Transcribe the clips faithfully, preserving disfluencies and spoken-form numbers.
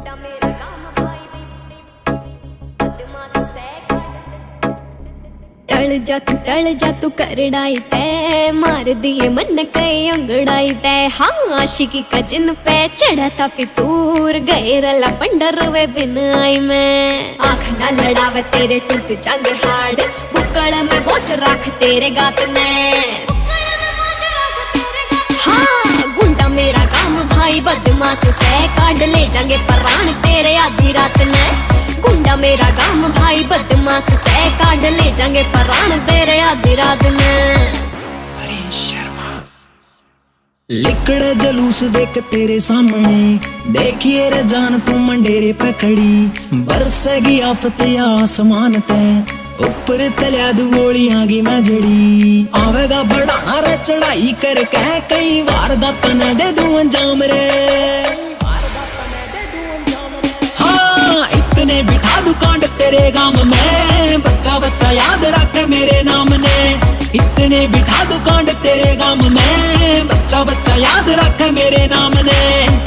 टल जा तू टल जा तू करड़ाई तै मार दिए मन कई अंगड़ाई तै। हाँ आशिकी का जिन पे चढ़ा था फितूर गए रला पंडर वे बिन आई मैं। आँख ना लड़ावे तेरे टूट जांगे हाड़ बुक्कड़ में बोझ रख तेरे गात ने। हाँ गुंडा मेरा काम भाई बदमाश से काट ले जाएंगे प्राण तेरे आधी रात ने। गुंडा मेरा काम भाई बदमाश से काट ले जाएंगे प्राण तेरे आधी रात ने। अरे शर्मा लिकड़े जलूस देख तेरे सामने देखिए रे जान तू मंडेरे पे खड़ी बरसेगी आफत आसमान ते ऊपर तलिया दू गोली आगी मैं जड़ी आवेगा बढ़ाना रे चढ़ाई कर कह कई वार दा तने दे दूं अंजाम रे। हाँ इतने बिठा दू कांड तेरे गांव में बच्चा बच्चा याद रख मेरे नाम ने। इतने बिठा दू कांड तेरे गांव में बच्चा बच्चा याद रख मेरे नाम ने।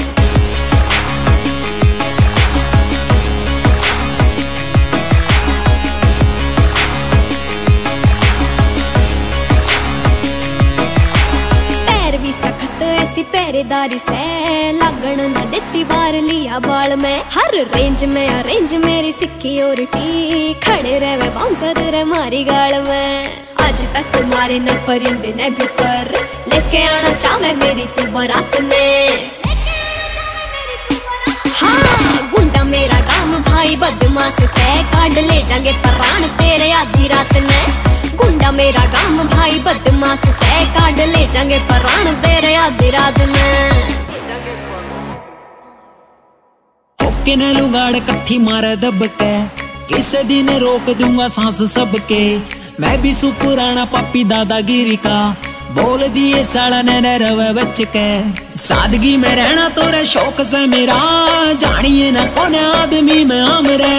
ऐसी पहरेदारी से लागण न देती बार लिया बाल में। हर रेंज में अरेंज मेरी सिक्योरिटी खड़े रहे बाउंसर रे मारी गाल में। आज तक तुम्हारे न परिंदे ने भी पर लेके आना चाहे मेरी तू बारात ने। हाँ गुंडा मेरा काम भाई बदमाश से काट ले जाएंगे प्राण तेरे आधी रात ने। गुंडा मेरा काम भाई बदमाश से काट ले जाएंगे प्राण तेरे आधी रात में। होके न लुगाड़ कट्ठी मारे दब के किसे दिन रोक दूंगा सांस सबके। मैं भी सु पुराना पापी दादागिरी का बोल दिए साला ने रवे बच के। सादगी में रहना तोरे शौक से मेरा जानिए न कौन आदमी में हमरे।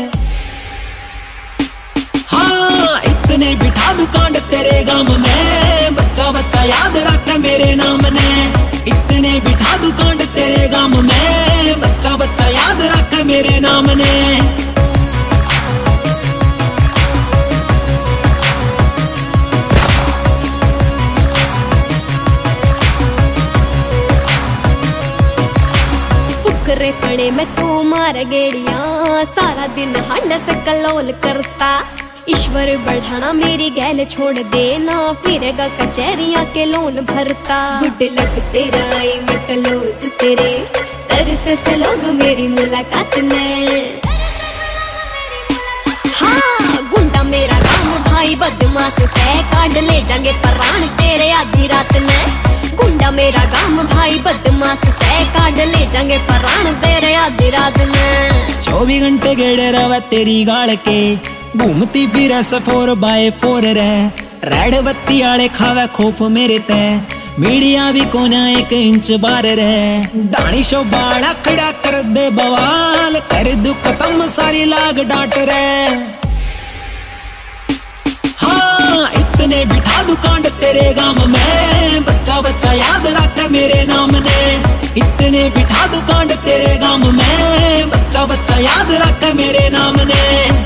हाँ इतने बिठा दू कांड तेरे गांव में बच्चा बच्चा याद रख मेरे नाम ने। इतने बिठा दू कांड तेरे गांव में बच्चा बच्चा याद रख मेरे नाम ने। फुकरे पड़े में तू मार गेड़िया सारा दिन हंड से कलोल करता। ईश्वर बढ़ाना मेरी गैल छोड़ देना फिरेगा कचहरिया के लोन भरता। गुड लक तेरा आई मैं कलोज तेरे तरस से लोग मेरी मुलाकात में। हाँ गुंडा मेरा काम भाई बदमाश से काट ले जाएंगे प्राण तेरे आधी रात ने। गुंडा मेरा काम भाई बदमाश से काट ले जाएंगे प्राण तेरे आधी रात ने। चौबीस घंटे गेड़े रवे तेरी गाड़ के घूमती फिर फोर बाय फोर रे रेड बत्ती आले खावे खोफ मेरे ते मीडिया भी कोना एक इंच बार रे। डाणी शो बाड़ा खड़ा कर दे बवाल कर दू खत्म सारी लाग डांट रे। हाँ इतने बिठा दू कांड तेरे गांव में बच्चा बच्चा याद रख मेरे नाम ने। इतने बिठा दू कांड तेरे गांव में बच्चा बच्चा याद रख मेरे नाम ने।